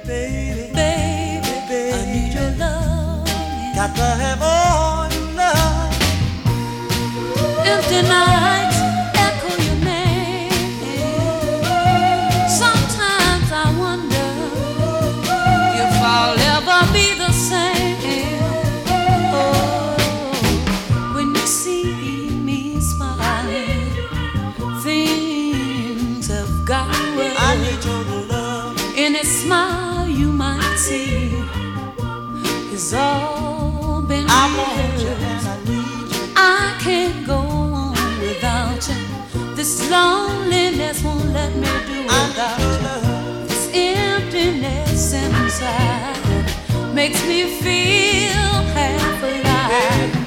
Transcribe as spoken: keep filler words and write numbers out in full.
baby, baby, baby, I need your love. Got to have all your love. Empty nights echo your name. Sometimes I wonder if I'll ever be the same. Oh, when you see me smiling, things have gotten well. I need your love. Any smile you might see is all been I want you and I need you. I can't go on without you. This loneliness won't let me do without you. This emptiness inside makes me feel half alive.